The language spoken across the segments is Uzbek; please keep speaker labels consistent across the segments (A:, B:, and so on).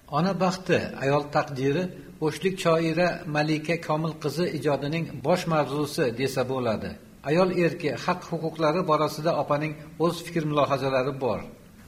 A: Ona baxti, ayol taqdiri bo'shlik shoira Malika Komil qizi ijodining bosh mavzusi desa bo'ladi. Ayol erki haq huquqlari borasida opaning o'z fikr mulohazalari bor.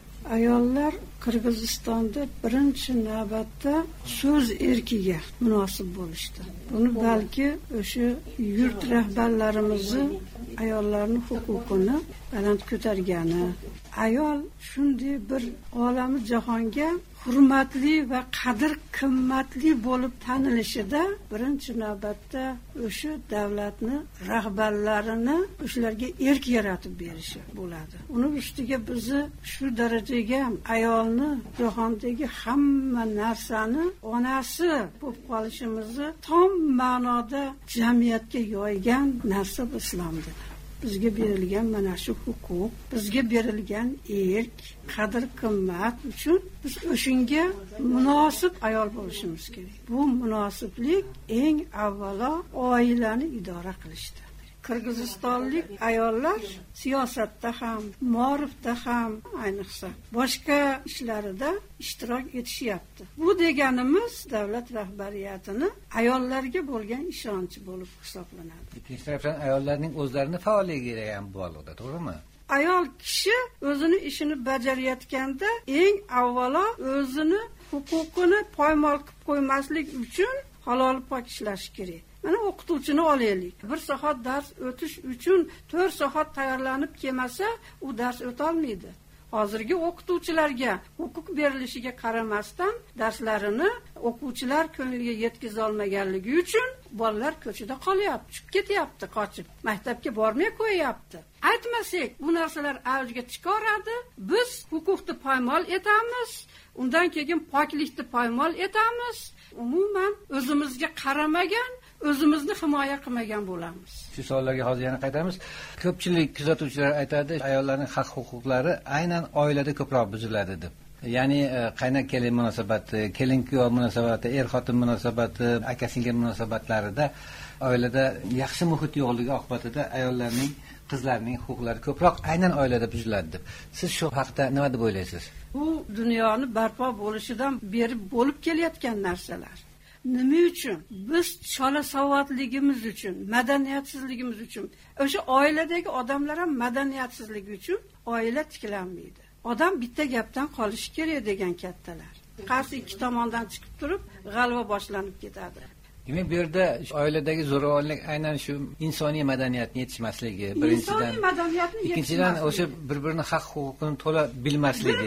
B: Ayollar Qirg'izistonda birinchi navbatda so'z erkiga munosib bo'lishdi. Buni balki o'sha yurt rahbarlarimizni ayollarning huquqini baland ko'targani, ayol shunday bir olami jahonga hurmatli va qadr qimmatli bo'lib tanilishida birinchi navbatda o'sha davlatni rahbarlarini o'shalarga erk yaratib berishi bo'ladi. Uni ustiga bizni shu darajaga ayolni jahondagi hamma narsani onasi bo'lib qolishimizni tom ma'noda jamiyatga yoygan narsa islomdir. Bizga berilgan mana shu huquq, bizga berilgan erk, qadr qimmat uchun biz o'shunga munosib ayol bo'lishimiz kerak. Bu munosiblik eng avvalo oilani idora qilishdir. Qirg'izistonlik ayollar siyosatda ham, ma'rifda ham, ayniqsa boshqa ishlarida ishtirok etishyapti. Bu deganimiz davlat rahbariyatini ayollarga bo'lgan ishonchi bo'lib hisoblanadi.
A: Ikkinchi tarafdan ayollarning o'zlarini faolligiga ham bog'liq, to'g'rimi?
B: Ayol kishi o'zini ishini bajarayotganda eng avvalo o'zini huquqini poymol qilib qo'ymaslik uchun halol pok ishlash kerak. Mana o'qituvchini olaylik. 1 soat dars o'tish uchun 4 soat tayyorlanib kelmasa, u dars o'ta olmaydi. Hozirgi o'qituvchilarga huquq berilishiga qaramasdan darslarini o'quvchilar ko'ngliga yetkiza olmaganligi uchun bolalar ko'chada qolyapti, chiqib ketyapti, qochib, maktabga bormay qo'yapti. Aytmasak, bu narsalar avjga chiqaradi. Biz huquqni poymol etamiz, undan keyin poklikni poymol etamiz. Umuman o'zimizga qaramagan, o'zimizni himoya qilmagan bo'lamiz.
A: Shu savollarga hozir yana qaytamiz. Ko'pchilik kuzatuvchilar aytadi, ayollarning haq huquqlari aynan oilada ko'proq buziladi deb. Ya'ni qaynak-kelin munosabati, kelin-kuyov munosabati, er-xotin munosabati, aka-singil munosabatlarida oilada yaxshi muhit yo'qligi oqibatida ayollarning, qizlarning huquqlari ko'proq aynan oilada buziladi deb. Siz shu haqda nima deb o'ylaysiz?
B: Bu dunyoni barpo bo'lishidan beri bo'lib kelayotgan narsalar. Nima uchun? Biz chola savodligimiz uchun, madaniyatsizligimiz uchun, o'sha oiladagi odamlar ham madaniyatsizligi uchun oila tiklanmaydi. Odam bitta gapdan qolishi kerak degan kattalar. Qarshi ikki tomondan chiqib turib, g'alva boshlanib ketadi.
A: Demak, bu yerda oiladagi zo'ravonlik aynan shu insoniy madaniyatni yetishmasligi, birinchidan. Ikkinchidan o'sha bir-birini haq huquqini to'la bilmasligi.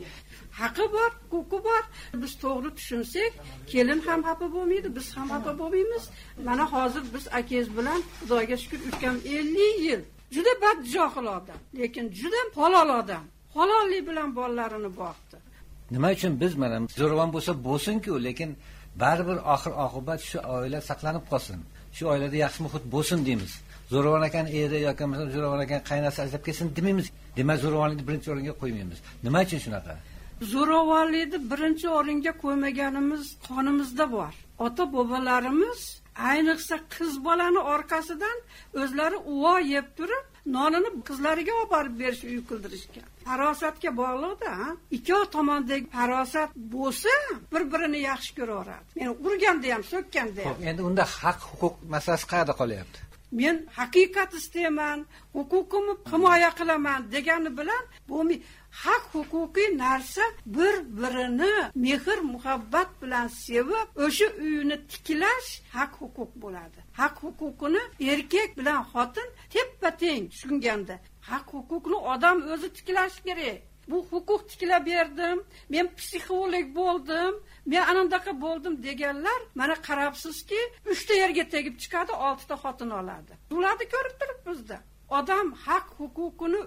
B: Haqqi bor, huquqi bor. Biz to'g'ri tushunsak, kelin ham xafa bo'lmaydi, biz ham xafa bo'lmaymiz. Mana hozir biz akangiz bilan Xudoga shukr o'tgan 50 yil juda bad johil odam, lekin juda halol odam. Halollik bilan bolalarini boqdi.
A: Nima uchun biz mana zo'ravon bo'lsa bo'lsin-ku, lekin baribir oxir-oqibat shu oila saqlanib qolsin. Shu oilada yaxshi muhit bo'lsin deymiz. Zo'ravon ekan eri yoki masalan zo'ravon ekan qaynasi ajrab ketsin demaymiz. Demak, zo'ravonlikni birinchi o'ringa qo'ymaymiz. Nima uchun shunaqa?
B: Zo'ravonlikni birinchi o'ringa qo'ymaganimiz qonimizda bor. Ota-bobolarimiz ayniqsa qiz bolani orqasidan o'zlari uvo yeb turib, nonini qizlariga olib borib berish, uy qildirishgan. Farosatga bog'liqda, ikkov tomondagi farosat bo'lsa, bir-birini yaxshi ko'raveradi. Men urganda ham, so'kkanda ham.
A: Endi unda haq huquq masalasi qayerda qolyapti?
B: Men haqiqat istayman, huquqimni himoya qilaman degani bilan bu haq huquqiy narsa bir-birini mehr muhabbat bilan sevib, o'sha uyni tiklash haq huquq bo'ladi. Haq huquqini erkak bilan xotin teppa-teng tushunganda, haq huquqni odam o'zi tiklash kerak. Bu huquq tiklab berdim, men psixolog bo'ldim, men anandaqa bo'ldim deganlar, mana qarabsizki, 3 ta yerga tegib chiqadi, 6 ta xotin oladi. Ularni ko'rib turibmizda. Odam haq huquqini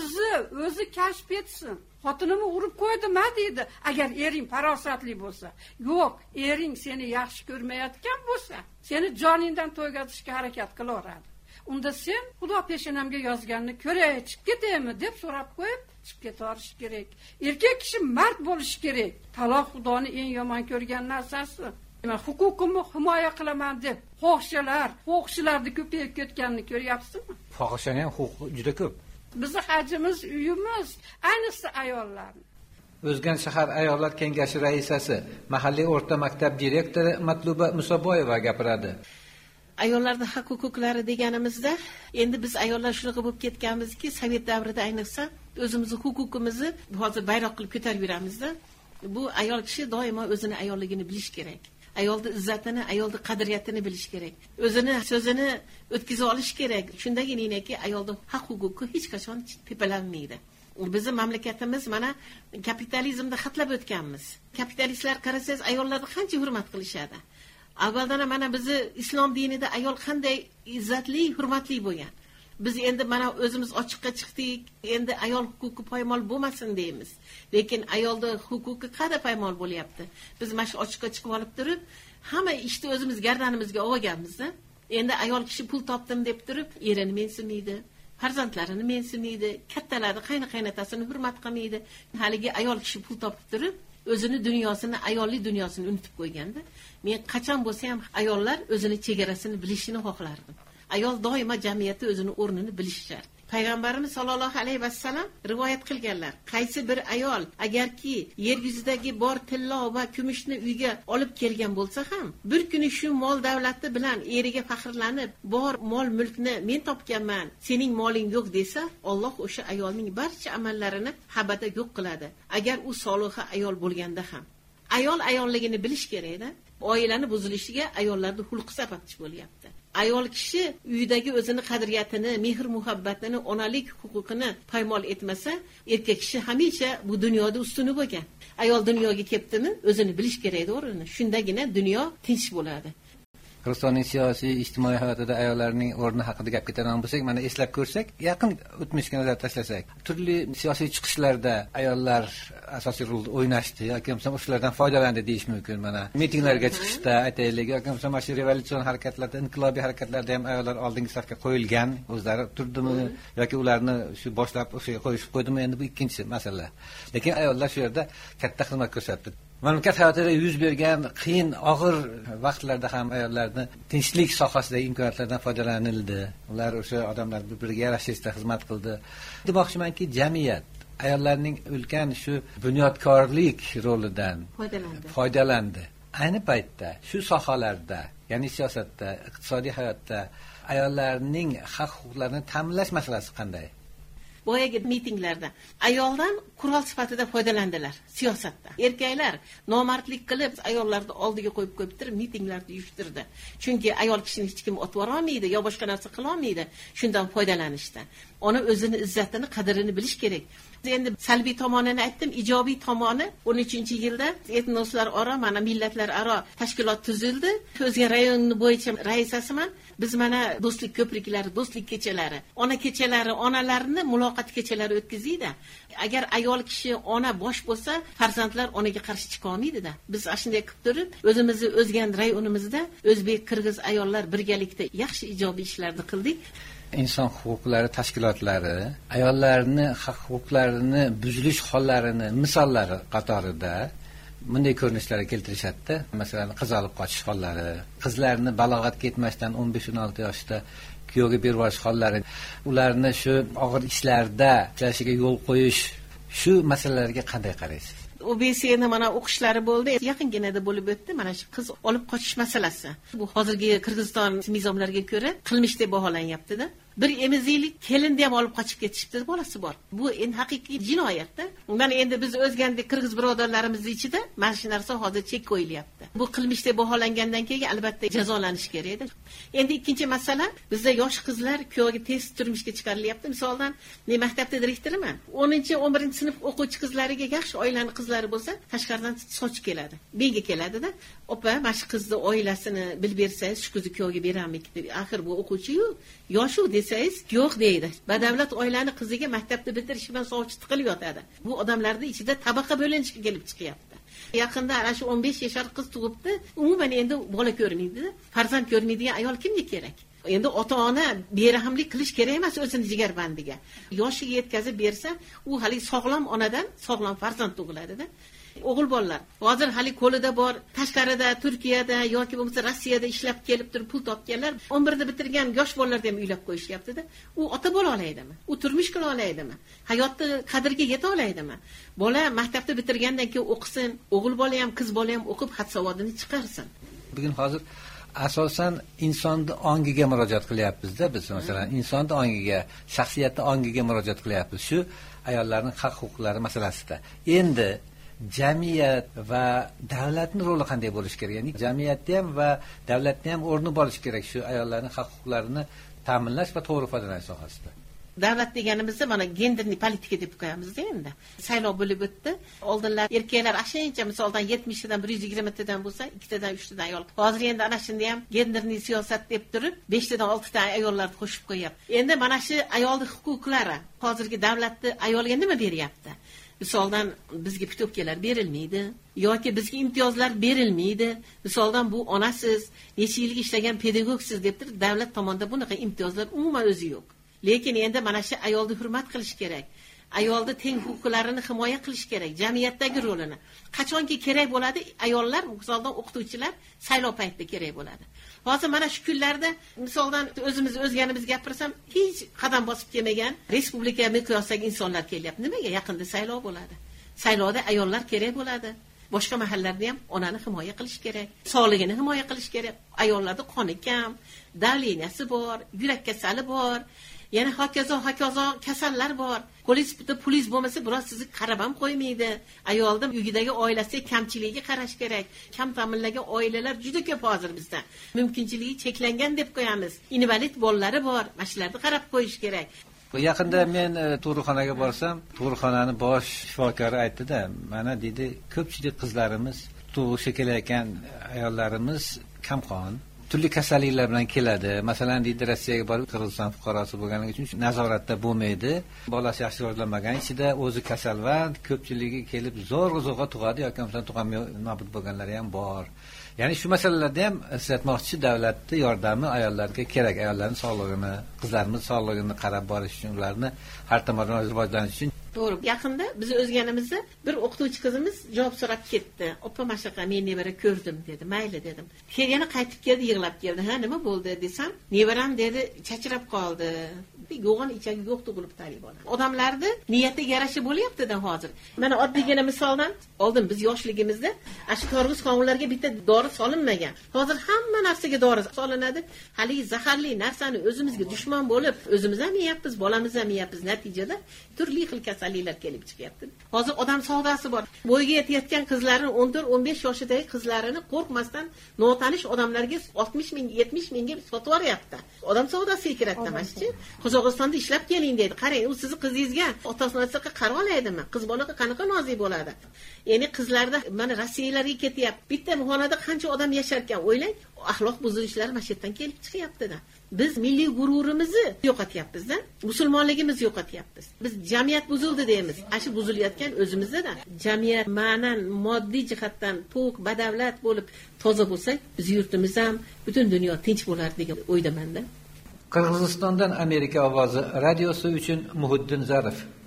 B: o'zi kashf etsin. Xotinimni urib qo'ydimi deydi, agar ering farosatli bo'lsa. Yo'q, ering seni yaxshi ko'rmayotgan bo'lsa, seni joningdan to'ygatishga harakat qilaveradi. Unda sen Xudo peshonamga yozganini ko'ray, chiqib ketaymi deb so'rab qo'yib, chiqib ketarish kerak. Erkak kishi mard bo'lishi kerak. Taloq Xudoni eng yomon ko'rgan narsasi. Men huquqimni himoya qilaman deb fohishalarni ko'payib ketganini ko'ryapsizmi?
A: Fohishaning ham huquqi juda ko'p.
B: Bizi hajimiz, uyimiz, ayniqsa ayollarni.
A: O'zgan shahar ayollar kengashi raisasi, mahalliy o'rta maktab direktori Matluba Musoboyeva gapiradi.
C: Ayollarning haq-huquqlari deganimizda, endi biz ayollar shunaqa bo'lib ketganmizki, Sovet davrida ayniqsa o'zimizning huquqimizni hozir bayroq qilib ko'tarib yuramizda. Bu ayol kishi doimo o'zini ayolligini bilish kerak. Ayolning izzatini, ayolning qadriyatini bilish kerak. O'zini so'zini o'tkaza olish kerak. Shundaginaki ayolning haq-huquqi hech qachon tepalanmaydi. Bizning mamlakatimiz mana kapitalizmda xatlab o'tganmiz. Kapitalistlar qarasangiz ayollarni qancha hurmat qilishadi. Avvaldan mana bizni islom dinida ayol qanday izzatli, hurmatli bo'lgan. Biz endi mana o'zimiz ochiqqa chiqdik, endi ayol huquqi poymol bo'lmasin deymiz. Lekin ayolning huquqi qanday poymol bo'lyapti? Biz mana shu ochiqqa chiqib olib turib, hamma ishni o'zimiz gardanimizga olganmiz-da. Endi ayol kishi pul topdim deb turib, erini mensimaydi, farzandlarini mensimaydi, kattalarni qaynotasini hurmat qilmaydi. Haligi ayol kishi pul topib turib, o'zini dunyosini, ayollik dunyosini unutib qo'yganda, men qachon bo'lsa ham ayollar o'zini chegarasini bilishini xohlardim. Ayol doimo jamiyatda o'zini o'rnini bilishi shart. Payg'ambarimiz sollallohu alayhi vasallam rivoyat qilganlar. Qaysi bir ayol agarki yer yuzidagi bor tilla va kumushni uyga olib kelgan bo'lsa ham, bir kuni shu mol davlati bilan eriga faxrlanib, bor mol mulkni men topganman, sening moling yo'q desa, Alloh o'sha ayolning barcha amallarini habada yo'q qiladi. Agar u soliha ayol bo'lganda ham. Ayol ayolligini bilish kerak-da. Oilani buzilishiga ayollarning xulqi sababchi bo'lyapti. Ayol kishi uydagi o'zini qadriyatini, mehr muhabbatini, onalik huquqini poymol etmasa, erkak kishi hamisha bu dunyoda ustuni bo'lgan. Ayol dunyoga kelibdimi, o'zini bilish kerak o'rnini. Shundagina dunyo tinch bo'ladi.
A: Qirg'izistonning siyosiy, ijtimoiy hayotida ayollarning o'rni haqida gap ketadigan bo'lsak, mana eslab ko'rsak, yaqin o'tmishga nazar tashlasak, turli siyosiy chiqishlarda ayollar asosiy rol o'ynashdi yoki bo'lmasa shulardan foydalandi deyish mumkin. Mana mitinglarga chiqishda aytaylik, yoki bo'lmasa mana shu revolyusion harakatlarda, inqilobiy harakatlarda ham ayollar oldingi safga qo'yilgan, o'zlari turdimi yoki ularni shu boshlab o'sha qo'yishib qo'ydimi, endi bu ikkinchi masala. Lekin ayollar shu yerda katta xizmat ko'rsatdi. Mamlakat hayotida yuz bergan qiyin, og'ir vaqtlarda ham ayollarni tinchlik sohasidagi imkoniyatlardan foydalanildi. Ular o'sha odamlar bir-biriga yarashishda xizmat qildi. Demoqchimanki, jamiyat ayollarning ulkan shu bunyodkorlik rolidan foydalandi. Ayni paytda shu sohalarda, ya'ni siyosatda, iqtisodiy hayotda ayollarning haq-huquqlarini ta'minlash masalasi qanday?
C: Boyagi mitinglarda ayoldan qurol sifatida foydalandilar siyosatda. Erkaklar nomardlik qilib ayollarni oldiga qo'yib turib mitinglarni uyushtirdi. Chunki ayol kishini hech kim otib olmaydi, yo boshqa narsa qila olmaydi. Shundan foydalanishdi. Ona o'zini izzatini, qadrini bilish kerak. Endi salbiy tomonini aytdim, ijobiy tomoni 13-yilda etnoslar aro, mana millatlar aro tashkilot tuzildi. O'zga rayonni bo'yicha raisasiman. Biz mana do'stlik ko'priklari, do'stlik kechalari, ona kechalari, onalarni muloqot kechalari o'tkaziydi. Agar ayol kishi ona bosh bo'lsa, farzandlar onaga qarshi chiqa olmaydi-da. Biz shunday qilib turib, o'zimizni o'zgan rayonimizda o'zbek, qirg'iz ayollar birgalikda yaxshi ijobiy ishlarni qildik.
A: Inson huquqlari tashkilotlari ayollarni haq-huquqlarini buzilish hollarini misollari qatorida bunday ko'rinishlarga keltirishadi. Masalan, qiz olib qochish hollari, qizlarni balog'atga yetmasdan 15-16 yoshda kuyovga berib yuborish hollari, ularni shu og'ir ishlarda ishlashiga yo'l qo'yish, shu masalalarga qanday qaraysiz?
C: OBS'ni mana o'qishlari bo'ldi. Yaqinginada bo'lib o'tdi. Mana shu qiz olib qochish masalasi. Bu hozirgi Qirg'iziston nizomlariga ko'ra qilmish deb baholanyapti-da. Bir emiziklik kelinni ham olib qochib ketishdi, bolasi bor. Bu endi haqiqiy jinoyatda. Mana endi biz o'zgandek qirg'iz birodarlarimiz ichida mana shu narsa hozir chek qo'yilyapti. Bu qilmish deb baholangandan keyin albatta jazolanish kerak. Endi ikkinchi masala, bizda yosh qizlar kuyovga tez turmushga chiqarilyapti. Misoldan, men maktabda direktorman. 10-11 sinf o'quvchi qizlariga yaxshi oilani qizlari bo'lsa, tashqaridan soch keladi. Menga keladida, opa, mana shu qizni oilasini bilib bersangiz, shu qizni kuyovga beramik deb. Axir bu o'quvchi-yu, yosh-u desangiz, yo'q deydi. Badavlat oilani qiziga maktabda bitirish bilan sovchi tiqilib yotadi. Bu odamlarning ichida tabaqa bo'linishga kelib chiqyapti. Yaqinda ana shu 15 yoshar qiz tug'ibdi, umuman endi bola ko'rmaydi, farzand ko'rmaydigan ayol kimga kerak? Endi ota-ona berahmlik qilish kerak emas o'zini jigarbandiga. Yoshiga yetkazib bersa, u hali sog'lom onadan sog'lom farzand tug'iladi-da. o'g'il bolalar hozir hali qo'lida bor, tashqarida, Turkiyada yoki bo'lmasa Rossiyada ishlab kelib turib pul topganlar 11da bitirgan yosh bolalarni ham uylab qo'yishyapti-da. U ota bo'la olaydimi? U turmush qila olaydimi? Hayotni qadriga yeta olaydimi? Bola maktabni bitirgandan keyin o'qisin, o'g'il bola ham, qiz bola ham o'qib xat savodini chiqarsin.
A: Bugun hozir asosan insonni ongiga murojaat qilyapmiz-da biz, masalan, insonni ongiga, shaxsiyati ongiga murojaat qilyapmiz. Shu ayollarning haq-huquqlari masalasida. Endi jamiyat va davlatning roli qanday bo'lishi kerak? Ya'ni jamiyatda ham va davlatda ham o'rni bo'lishi kerak shu ayollarning haq-huquqlarini ta'minlash va to'g'ri foydalanish sohasida.
C: Davlat deganimizda mana genderni politika deb qo'yamiz-da endi. Saylov bo'lib o'tdi. Oldinlar erkaklar ashancha misoldan 70 dan 120 tadan bo'lsa, 2 tadan 3 tadan ayol. Hozir endi ana shunda ham genderni siyosat deb turib 5 tadan 6 ta ayollarni qo'shib qo'yapti. Endi mana shu ayolning huquqlari hozirgi davlatni ayolga nima beryapti? Misoldan bizga putovkalar berilmaydi yoki bizga imtiyozlar berilmaydi. Misoldan bu onasiz, necha yil ishlagan pedagogsiz deb turib davlat tomonidan bunaqa imtiyozlar umuman o'zi yo'q. Lekin endi mana shu ayolni hurmat qilish kerak. Ayolni teng huquqlarini himoya qilish kerak, jamiyatdagi rolini. Qachonki kerak bo'ladi, ayollar, misoldan o'qituvchilar saylov paytida kerak bo'ladi. Hozir mana shu kunlarda misoldan o'zganimiz gapirsam, hech qadam bosib kelmagan respublika miqyosidagi insonlar kelyapti. Nimaga? Yaqinda saylov bo'ladi. Saylovda ayollar kerak bo'ladi. Boshqa mahallalarda ham onani himoya qilish kerak, sog'ligini himoya qilish kerak. Ayollarda qoni kam, davleniyasi bor, yurak kasali bor. Yana hokazo kasallar bor. Polis bo'lmasa biroz sizni qarab ham qo'ymaydi. Ayolning uyidagi oilasiga kamchiligiga qarash kerak. Kam ta'minlangan oilalar juda ko'p hozir bizda. Mumkinchiligi cheklangan deb qo'yamiz. Invalid bolalari bor. Mashlarni qarab qo'yish kerak.
A: Yaqinda men tug'ruqxonaga borsam, tug'ruqxonaning bosh shifokori aytdi-da, mana dedi, ko'pchilik qizlarimiz, tug'ishga kelayotgan ayollarimiz kamqon, turli kasalliklar bilan keladi. Masalan, deydi, Rossiyaga borib, Qirg'iziston fuqarosi bo'lganligi uchun nazoratda bo'lmaydi. Bolasi yaxshi rivojlanmagan, ichida o'zi kasalvand, ko'pchiligi kelib zo'rg'a tug'adi yoki masalan tug'amay nobud bo'lganlari ham bor. Ya'ni shu masalalarda ham eslatmoqchi, davlatning yordami ayollarga kerak. Ayollarning sog'lig'ini, qizlarimiz sog'lig'ini qarab borish uchun, ularni har tomondan rivojlanish uchun.
C: To'g'ri. Yaqinda biz o'zganimizda bir o'qituvchi qizimiz javob so'rab ketdi. "Oppa, mashaqa, men nevara ko'rdim" dedi. "Mayli" dedim. Yana qaytib keldi, yig'lab keldi. "Ha, nima bo'ldi?" desam, "Nevaram" dedi, "chachirab qoldi." Yo'g'on ichagi yo'q tug'ilib talibon. Odamlarni niyatiga yarasha bo'lyapti-da hozir. Mana oddiygina misoldan oldin biz yoshligimizda shu torg'iz qonunlarga bitta dori solinmagan. Hozir hamma narsaga dori solinadi. Hali zaharli narsani o'zimizga dushman bo'lib, o'zimiz ham yeyapmiz, bolamiz ham yeyapmiz. Natijada turli xil kasalliklar kelib chiqyapti. Hozir odam savdosi bor. Bo'yiga yetayotgan qizlarni 14-15 yoshidagi qizlarini qo'rqmasdan notanish odamlarga 60 ming, 70 mingga sotib yuboryapti. Odam savdosiga kiradimi mashchi? Qozog'istonda ishlab keling deydi. Qarang, u sizni qizingizga ota-onasiga qarab oladimi? Qiz bolaga qanaqa nozik bo'ladi? Ya'ni qizlarda mana Rossiyalarga ketyapti. Bitta xonada qancha odam yashar ekan, o'ylang. Axloq buzilishlar mana shu yerdan kelib chiqyapti-da. Biz milliy g'ururimizni yo'qotyapmiz-da. Musulmonligimizni yo'qotyapmiz. Biz jamiyat buzildi deymiz. Shu buzilayotgan o'zimizda-da. Jamiyat ma'nan, moddiy jihatdan to'q, badavlat bo'lib toza bo'lsak, biz yurtimiz ham, butun dunyo tinch bo'lardi degan o'ydaman-da.
A: Qirg'izistondan Amerika ovozi radiosi uchun Muhiddin Zarif.